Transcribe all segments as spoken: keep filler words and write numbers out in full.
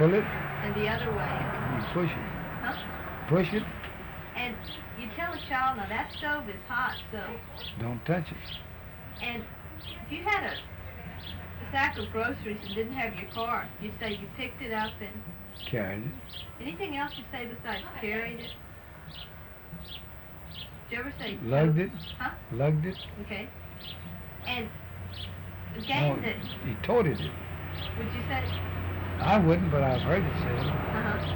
pull it. And the other way. You push it. Huh? Push it. And you tell a child, now that stove is hot, so... Don't touch it. And if you had a, a sack of groceries and didn't have your car, you'd say you picked it up and... Carried it. Anything else you say besides carried it? Did you ever say... Lugged it. Huh? Lugged it. Okay. And the game No, that... he toted it. Would you say... I wouldn't, but I've heard it said. Uh-huh.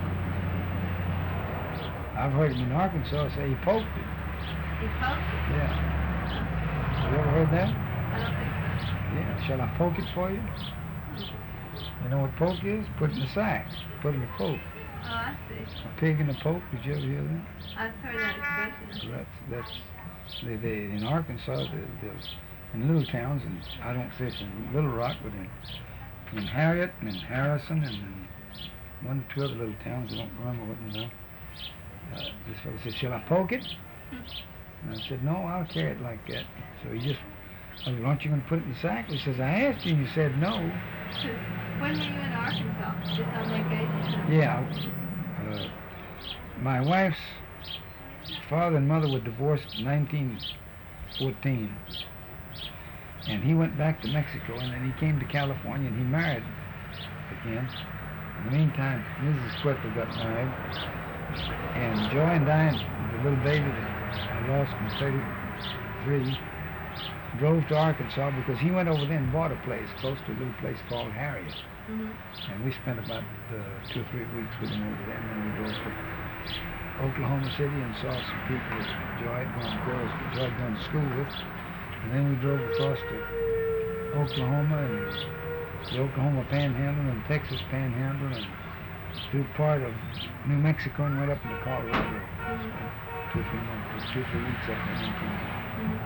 I've heard him in Arkansas say he poked it. He poked it? Yeah. Have you ever heard that? I don't think so. Yeah. Shall I poke it for you? You know what poke is? Put it in the sack. Put it in the poke. Oh, I see. A pig in a poke. Did you ever hear that? I've heard that expression. That's that's they, they in Arkansas. They, they, in little towns, and I don't fish in Little Rock, but in in Harriet and in Harrison and in one or two other little towns. I don't remember what they are. Uh, this fellow said, "Shall I poke it?" And I said, "No, I'll carry it like that." So he just, I said, "Aren't you going to put it in the sack?" He says, "I asked you, and you said no." When were you in Arkansas? Just on vacation? Yeah. Uh, my wife's father and mother were divorced in nineteen fourteen. And he went back to Mexico, and then he came to California, and he married again. In the meantime, Missus Quetler got married. And Joy and Diane, the little baby that I lost in thirty-three, drove to Arkansas because he went over there and bought a place close to a little place called Harriet. Mm-hmm. And we spent about uh, two or three weeks with him over there, and then we drove to Oklahoma City and saw some people that Joy had gone, girls that Joy had gone to school with. And then we drove across to Oklahoma and the Oklahoma Panhandle and Texas Panhandle and through part of New Mexico and went up into Colorado. Mm-hmm. Two or three months, two or three weeks after we came. Mm-hmm.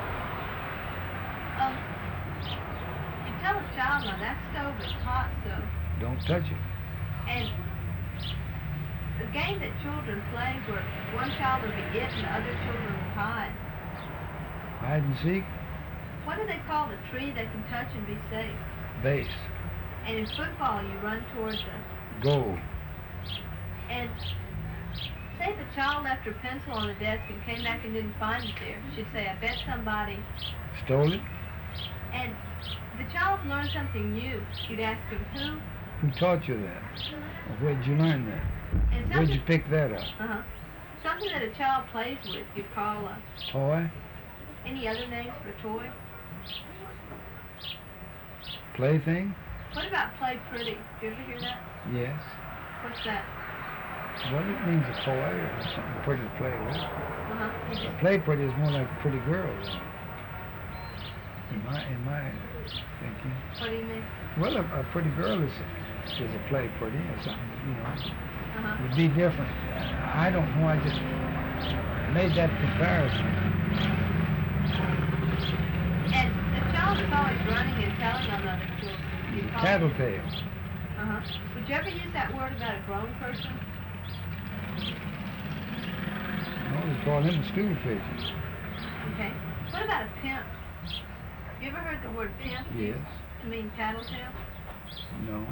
Um, you tell a child, now that stove is hot, so... Don't touch it. And the game that children play where one child will be it and the other children will hide. Hide and seek. What do they call the tree they can touch and be safe? Base. And in football, you run towards the... Goal. And say if a child left her pencil on the desk and came back and didn't find it there, she'd say, I bet somebody... Stole it? And the child learned something new. You'd ask him, who? Who taught you that? Or where'd you learn that? And Where'd you pick that up? Uh-huh. Something that a child plays with, you call a... Toy? Any other names for toy? Plaything? What about play pretty? Did you ever hear that? Yes. What's that? Well, it means a toy or something pretty to play with. Uh-huh. You just... Play pretty is more like a pretty girl. In my, in my thinking. What do you mean? Well, a, a pretty girl is a, is a play pretty or something, you know. Uh-huh. It would be different. I don't know, I just made that comparison. And the child is always running and telling on other children. You call Tattletale. Uh-huh. Would you ever use that word about a grown person? No, they call him a stool pigeon. Okay. What about a pimp? You ever heard the word pimp? Yes. To mean tattletale? No.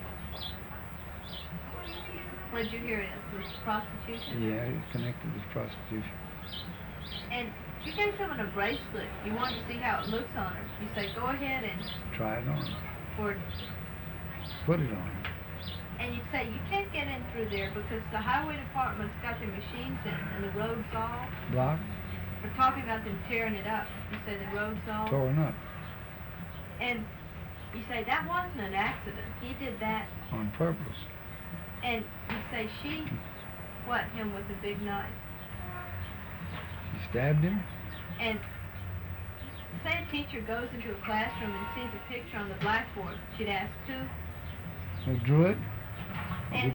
What did you hear it as? Was prostitution? Yeah, it's connected with prostitution. And if you gave someone a bracelet, you want to see how it looks on her. You say, go ahead and... Try it on. Or, Put it on. and you'd say, you can't get in through there because the highway department's got their machines in and the road's all... Block? We're talking about them tearing it up. You say the road's all... Torn up. And you say, that wasn't an accident. He did that. On purpose. And you say, she... What, him with the big knife? She stabbed him? And say a teacher goes into a classroom and sees a picture on the blackboard. She'd ask, who? Who drew it?